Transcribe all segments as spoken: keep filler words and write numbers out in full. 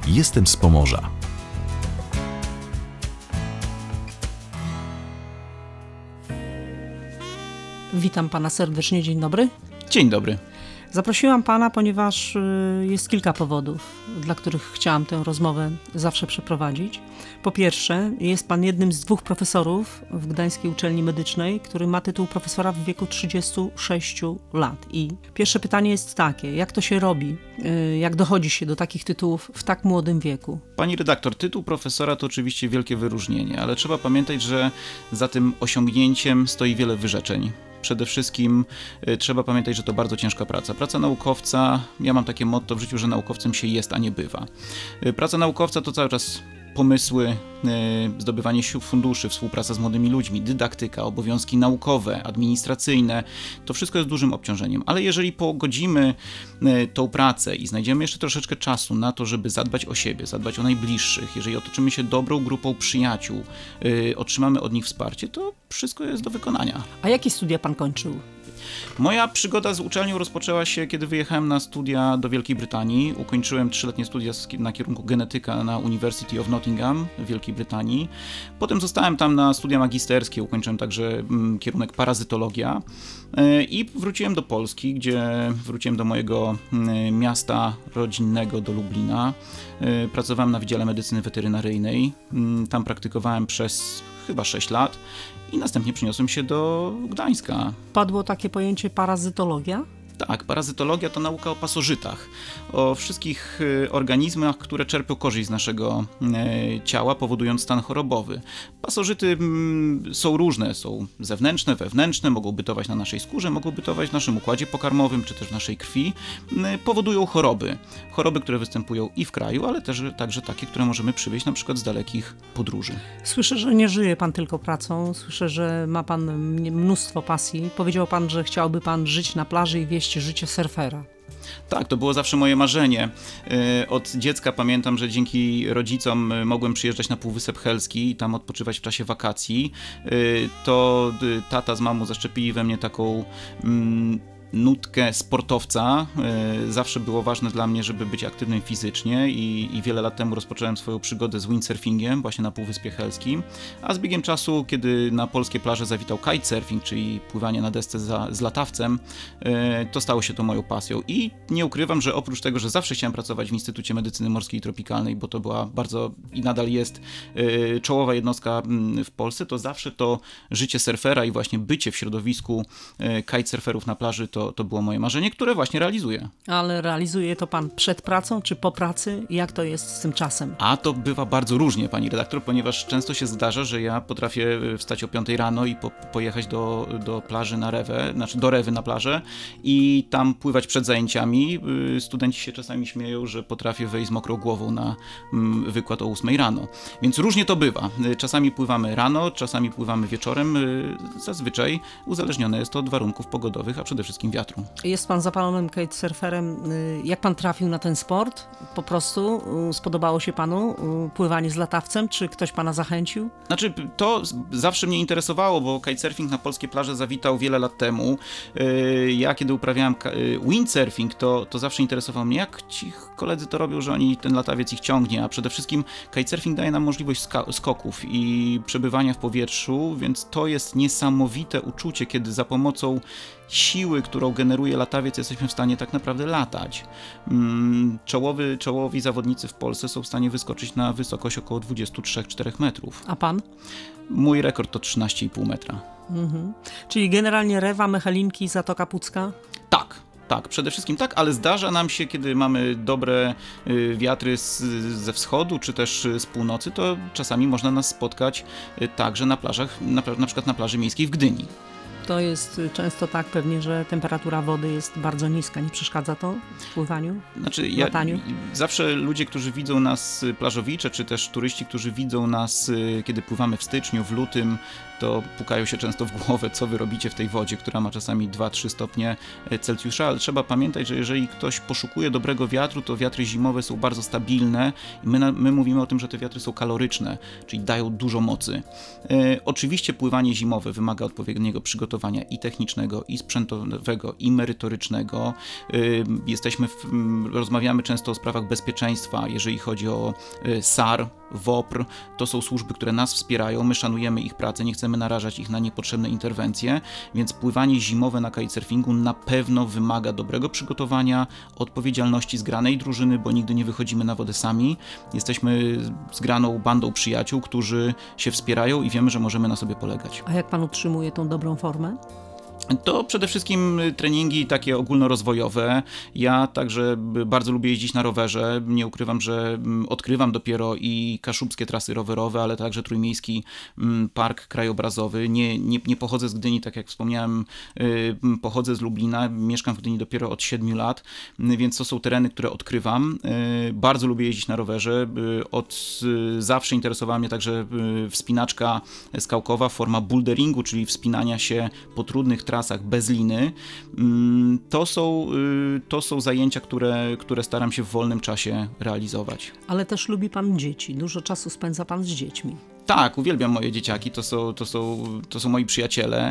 Jestem z Pomorza. Witam pana serdecznie, dzień dobry. Dzień dobry. Zaprosiłam pana, ponieważ jest kilka powodów, dla których chciałam tę rozmowę zawsze przeprowadzić. Po pierwsze, jest pan jednym z dwóch profesorów w Gdańskiej Uczelni Medycznej, który ma tytuł profesora w wieku trzydziestu sześciu lat. I pierwsze pytanie jest takie, jak to się robi, jak dochodzi się do takich tytułów w tak młodym wieku? Pani redaktor, tytuł profesora to oczywiście wielkie wyróżnienie, ale trzeba pamiętać, że za tym osiągnięciem stoi wiele wyrzeczeń. Przede wszystkim y, trzeba pamiętać, że to bardzo ciężka praca. Praca naukowca, ja mam takie motto w życiu, że naukowcem się jest, a nie bywa. Y, praca naukowca to cały czas pomysły, y, zdobywanie funduszy, współpraca z młodymi ludźmi, dydaktyka, obowiązki naukowe, administracyjne. To wszystko jest dużym obciążeniem. Ale jeżeli pogodzimy y, tą pracę i znajdziemy jeszcze troszeczkę czasu na to, żeby zadbać o siebie, zadbać o najbliższych, jeżeli otoczymy się dobrą grupą przyjaciół, y, otrzymamy od nich wsparcie, to wszystko jest do wykonania. A jakie studia pan kończył? Moja przygoda z uczelnią rozpoczęła się, kiedy wyjechałem na studia do Wielkiej Brytanii. Ukończyłem trzyletnie studia na kierunku genetyka na University of Nottingham w Wielkiej Brytanii. Potem zostałem tam na studia magisterskie, ukończyłem także mm, kierunek parazytologia yy, i wróciłem do Polski, gdzie wróciłem do mojego yy, miasta rodzinnego, do Lublina. Yy, pracowałem na Wydziale Medycyny Weterynaryjnej. Yy, tam praktykowałem przez chyba sześć lat. I następnie przeniosłem się do Gdańska. Padło takie pojęcie parazytologia? Tak, parazytologia to nauka o pasożytach, o wszystkich organizmach, które czerpią korzyść z naszego ciała, powodując stan chorobowy. Pasożyty są różne, są zewnętrzne, wewnętrzne, mogą bytować na naszej skórze, mogą bytować w naszym układzie pokarmowym, czy też w naszej krwi. Powodują choroby. Choroby, które występują i w kraju, ale też także takie, które możemy przywieźć na przykład z dalekich podróży. Słyszę, że nie żyje pan tylko pracą, słyszę, że ma pan mnóstwo pasji. Powiedział pan, że chciałby pan żyć na plaży i wieść życie surfera. Tak, to było zawsze moje marzenie. Od dziecka pamiętam, że dzięki rodzicom mogłem przyjeżdżać na Półwysep Helski i tam odpoczywać w czasie wakacji. To tata z mamą zaszczepili we mnie taką mm, nutkę sportowca. Zawsze było ważne dla mnie, żeby być aktywnym fizycznie i, i wiele lat temu rozpocząłem swoją przygodę z windsurfingiem właśnie na Półwyspie Helskim, a z biegiem czasu, kiedy na polskie plaże zawitał kitesurfing, czyli pływanie na desce za, z latawcem, to stało się to moją pasją i nie ukrywam, że oprócz tego, że zawsze chciałem pracować w Instytucie Medycyny Morskiej i Tropikalnej, bo to była bardzo i nadal jest czołowa jednostka w Polsce, to zawsze to życie surfera i właśnie bycie w środowisku kitesurferów na plaży To, to było moje marzenie, które właśnie realizuję. Ale realizuje to pan przed pracą czy po pracy? Jak to jest z tym czasem? A to bywa bardzo różnie, pani redaktor, ponieważ często się zdarza, że ja potrafię wstać o piątej rano i po, pojechać do, do plaży na Rewę, znaczy do Rewy na plażę i tam pływać przed zajęciami. Studenci się czasami śmieją, że potrafię wejść z mokrą głową na wykład o ósmej rano. Więc różnie to bywa. Czasami pływamy rano, czasami pływamy wieczorem. Zazwyczaj uzależnione jest to od warunków pogodowych, a przede wszystkim wiatru. Jest pan zapalonym kitesurferem. Jak pan trafił na ten sport? Po prostu spodobało się panu pływanie z latawcem? Czy ktoś pana zachęcił? Znaczy, to zawsze mnie interesowało, bo kitesurfing na polskie plaże zawitał wiele lat temu. Ja, kiedy uprawiałem windsurfing, to, to zawsze interesowało mnie, jak ci koledzy to robią, że oni ten latawiec ich ciągnie, a przede wszystkim kitesurfing daje nam możliwość ska- skoków i przebywania w powietrzu, więc to jest niesamowite uczucie, kiedy za pomocą siły, którą generuje latawiec, jesteśmy w stanie tak naprawdę latać. Czołowy, czołowi zawodnicy w Polsce są w stanie wyskoczyć na wysokość około dwadzieścia trzy do czterech metrów. A pan? Mój rekord to trzynaście i pół metra. Mhm. Czyli generalnie Rewa, Mechelinki, Zatoka Pucka? Tak. Tak, przede wszystkim tak, ale zdarza nam się, kiedy mamy dobre y, wiatry z, ze wschodu, czy też z północy, to czasami można nas spotkać y, także na plażach, na, na przykład na plaży miejskiej w Gdyni. To jest często tak pewnie, że temperatura wody jest bardzo niska. Nie przeszkadza to w pływaniu, znaczy, w lataniu? Ja, zawsze ludzie, którzy widzą nas, plażowicze, czy też turyści, którzy widzą nas, kiedy pływamy w styczniu, w lutym, to pukają się często w głowę, co wy robicie w tej wodzie, która ma czasami dwa trzy stopnie Celsjusza, ale trzeba pamiętać, że jeżeli ktoś poszukuje dobrego wiatru, to wiatry zimowe są bardzo stabilne i my, my mówimy o tym, że te wiatry są kaloryczne, czyli dają dużo mocy. E, oczywiście pływanie zimowe wymaga odpowiedniego przygotowania, przygotowania i technicznego, i sprzętowego, i merytorycznego. Jesteśmy w, rozmawiamy często o sprawach bezpieczeństwa, jeżeli chodzi o S A R, W O P R. To są służby, które nas wspierają, my szanujemy ich pracę, nie chcemy narażać ich na niepotrzebne interwencje, więc pływanie zimowe na kitesurfingu na pewno wymaga dobrego przygotowania, odpowiedzialności zgranej drużyny, bo nigdy nie wychodzimy na wodę sami. Jesteśmy zgraną bandą przyjaciół, którzy się wspierają i wiemy, że możemy na sobie polegać. A jak pan utrzymuje tą dobrą formę? To przede wszystkim treningi takie ogólnorozwojowe. Ja także bardzo lubię jeździć na rowerze. Nie ukrywam, że odkrywam dopiero i kaszubskie trasy rowerowe, ale także Trójmiejski Park Krajobrazowy. Nie, nie, nie pochodzę z Gdyni, tak jak wspomniałem, pochodzę z Lublina. Mieszkam w Gdyni dopiero od siedmiu lat, więc to są tereny, które odkrywam. Bardzo lubię jeździć na rowerze. Od zawsze interesowała mnie także wspinaczka skałkowa, forma boulderingu, czyli wspinania się po trudnych trasach bez liny. To są, to są zajęcia, które, które staram się w wolnym czasie realizować. Ale też lubi pan dzieci. Dużo czasu spędza pan z dziećmi. Tak, uwielbiam moje dzieciaki, to są, to są, to są moi przyjaciele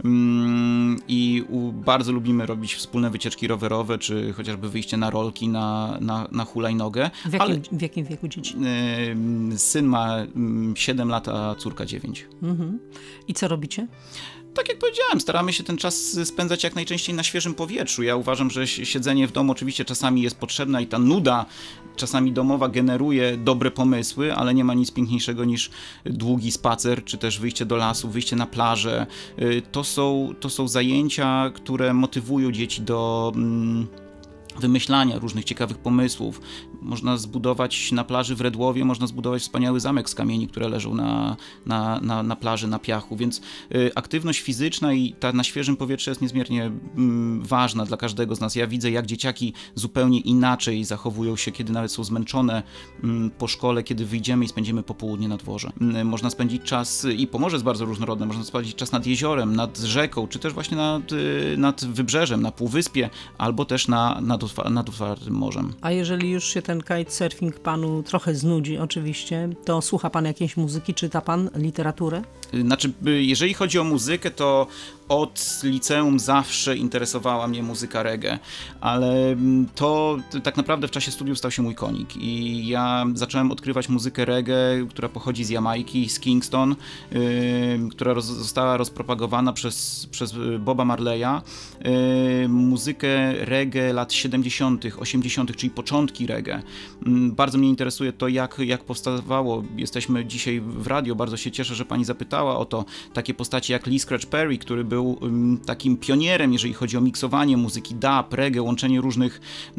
i bardzo lubimy robić wspólne wycieczki rowerowe, czy chociażby wyjście na rolki, na, na, na hulajnogę. W jakim, ale, w jakim wieku dzieci? Syn ma siedem lat, a córka dziewięć. Mhm. I co robicie? Tak jak powiedziałem, staramy się ten czas spędzać jak najczęściej na świeżym powietrzu. Ja uważam, że siedzenie w domu oczywiście czasami jest potrzebna i ta nuda czasami domowa generuje dobre pomysły, ale nie ma nic piękniejszego niż długi spacer, czy też wyjście do lasu, wyjście na plażę. To są, to są zajęcia, które motywują dzieci do mm, wymyślania różnych ciekawych pomysłów. Można zbudować na plaży w Redłowie, można zbudować wspaniały zamek z kamieni, które leżą na, na, na, na plaży, na piachu, więc y, aktywność fizyczna i ta na świeżym powietrzu jest niezmiernie y, ważna dla każdego z nas. Ja widzę, jak dzieciaki zupełnie inaczej zachowują się, kiedy nawet są zmęczone y, po szkole, kiedy wyjdziemy i spędzimy popołudnie na dworze. Y, można spędzić czas, i Pomorze jest bardzo różnorodne, można spędzić czas nad jeziorem, nad rzeką, czy też właśnie nad, y, nad wybrzeżem, na półwyspie, albo też na, nad nad otwartym morzem. A jeżeli już się ten kitesurfing panu trochę znudzi oczywiście, to słucha pan jakiejś muzyki, czyta pan literaturę? Znaczy, jeżeli chodzi o muzykę, to od liceum zawsze interesowała mnie muzyka reggae, ale to tak naprawdę w czasie studiów stał się mój konik i ja zacząłem odkrywać muzykę reggae, która pochodzi z Jamajki, z Kingston, yy, która roz, została rozpropagowana przez, przez Boba Marleya. Yy, muzykę reggae lat siedemdziesiątych, osiemdziesiątych, czyli początki reggae. Yy, bardzo mnie interesuje to, jak, jak powstawało. Jesteśmy dzisiaj w radio, bardzo się cieszę, że pani zapytała o to. Takie postaci jak Lee Scratch Perry, który był takim pionierem, jeżeli chodzi o miksowanie muzyki dub, reggae, łączenie różnych,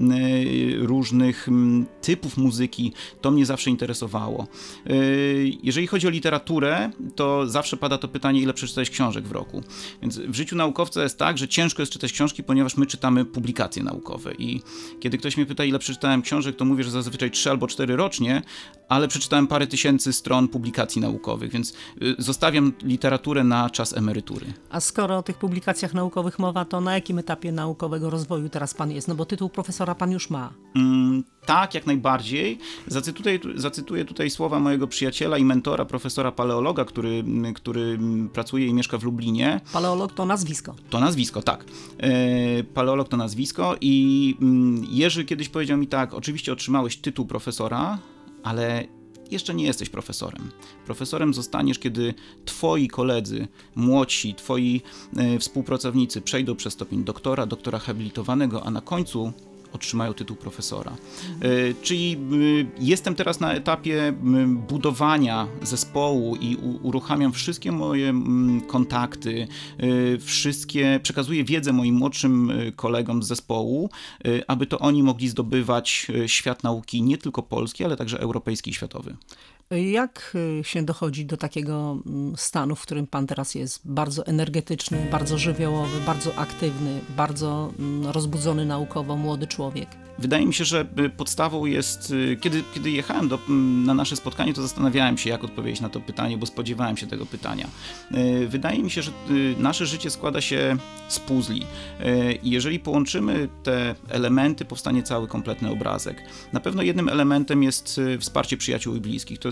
różnych typów muzyki, to mnie zawsze interesowało. Jeżeli chodzi o literaturę, to zawsze pada to pytanie, ile przeczytałeś książek w roku. Więc w życiu naukowca jest tak, że ciężko jest czytać książki, ponieważ my czytamy publikacje naukowe i kiedy ktoś mnie pyta, ile przeczytałem książek, to mówię, że zazwyczaj trzy albo cztery rocznie, ale przeczytałem parę tysięcy stron publikacji naukowych, więc zostawiam literaturę na czas emerytury. A skoro o tych publikacjach naukowych mowa, to na jakim etapie naukowego rozwoju teraz pan jest? No bo tytuł profesora pan już ma. Mm, tak, jak najbardziej. Zacytuję, zacytuję tutaj słowa mojego przyjaciela i mentora, profesora paleologa, który, który pracuje i mieszka w Lublinie. Paleolog to nazwisko. To nazwisko, tak. E, paleolog to nazwisko i mm, Jerzy kiedyś powiedział mi tak, oczywiście otrzymałeś tytuł profesora, ale jeszcze nie jesteś profesorem. Profesorem zostaniesz, kiedy twoi koledzy, młodsi, twoi e, współpracownicy przejdą przez stopień doktora, doktora habilitowanego, a na końcu otrzymają tytuł profesora. Mhm. Czyli jestem teraz na etapie budowania zespołu i uruchamiam wszystkie moje kontakty, wszystkie, przekazuję wiedzę moim młodszym kolegom z zespołu, aby to oni mogli zdobywać świat nauki nie tylko polski, ale także europejski i światowy. Jak się dochodzi do takiego stanu, w którym pan teraz jest? Bardzo energetyczny, bardzo żywiołowy, bardzo aktywny, bardzo rozbudzony naukowo, młody człowiek. Wydaje mi się, że podstawą jest, kiedy, kiedy jechałem do, na nasze spotkanie, to zastanawiałem się, jak odpowiedzieć na to pytanie, bo spodziewałem się tego pytania. Wydaje mi się, że nasze życie składa się z puzli i jeżeli połączymy te elementy, powstanie cały kompletny obrazek. Na pewno jednym elementem jest wsparcie przyjaciół i bliskich. To jest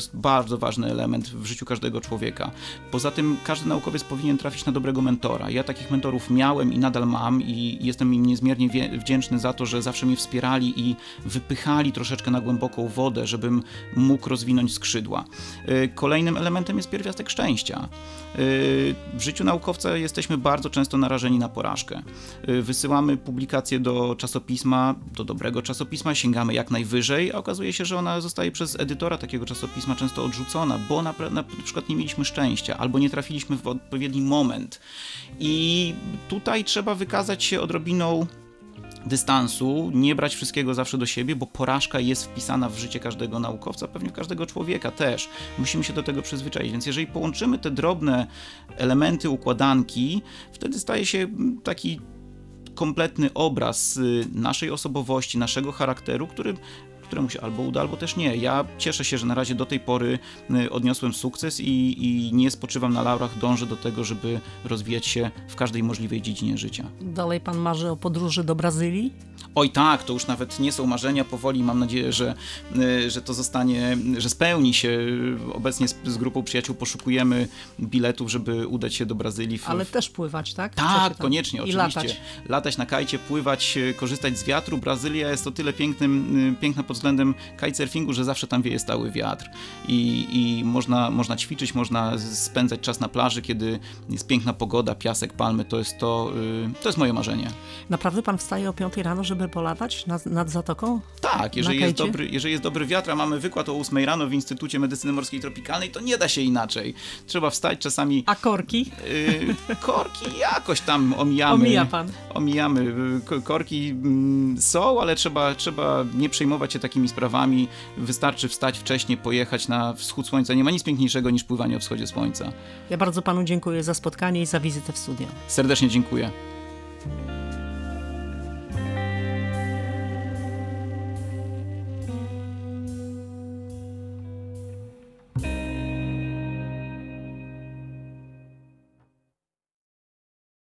jest bardzo ważny element w życiu każdego człowieka. Poza tym każdy naukowiec powinien trafić na dobrego mentora. Ja takich mentorów miałem i nadal mam i jestem im niezmiernie wdzięczny za to, że zawsze mnie wspierali i wypychali troszeczkę na głęboką wodę, żebym mógł rozwinąć skrzydła. Kolejnym elementem jest pierwiastek szczęścia. W życiu naukowca jesteśmy bardzo często narażeni na porażkę. Wysyłamy publikację do czasopisma, do dobrego czasopisma, sięgamy jak najwyżej, a okazuje się, że ona zostaje przez edytora takiego czasopisma często odrzucona, bo na, na przykład nie mieliśmy szczęścia albo nie trafiliśmy w odpowiedni moment. I tutaj trzeba wykazać się odrobiną dystansu, nie brać wszystkiego zawsze do siebie, bo porażka jest wpisana w życie każdego naukowca, pewnie każdego człowieka też. Musimy się do tego przyzwyczaić, więc jeżeli połączymy te drobne elementy układanki, wtedy staje się taki kompletny obraz naszej osobowości, naszego charakteru, który któremu się albo uda, albo też nie. Ja cieszę się, że na razie do tej pory odniosłem sukces i, i nie spoczywam na laurach, dążę do tego, żeby rozwijać się w każdej możliwej dziedzinie życia. Dalej pan marzy o podróży do Brazylii? Oj tak, to już nawet nie są marzenia, powoli mam nadzieję, że, że to zostanie, że spełni się. Obecnie z, z grupą przyjaciół poszukujemy biletów, żeby udać się do Brazylii. W... Ale też pływać, tak? Tak, koniecznie, I oczywiście. latać. Latać na kajcie, pływać, korzystać z wiatru. Brazylia jest o tyle pięknym, piękna pod względem kitesurfingu, że zawsze tam wieje stały wiatr i, i można, można ćwiczyć, można spędzać czas na plaży, kiedy jest piękna pogoda, piasek, palmy, to jest to, to jest moje marzenie. Naprawdę pan wstaje o piątej rano, żeby polatać nad, nad zatoką? Tak, jeżeli jest, dobry, jeżeli jest dobry wiatr, a mamy wykład o ósmej rano w Instytucie Medycyny Morskiej i Tropikalnej, to nie da się inaczej. Trzeba wstać czasami... A korki? Yy, korki jakoś tam omijamy. Omija pan. Omijamy. Korki mm, są, ale trzeba, trzeba nie przejmować się takimi sprawami. Wystarczy wstać wcześniej, pojechać na wschód słońca. Nie ma nic piękniejszego niż pływanie o wschodzie słońca. Ja bardzo panu dziękuję za spotkanie i za wizytę w studio. Serdecznie dziękuję.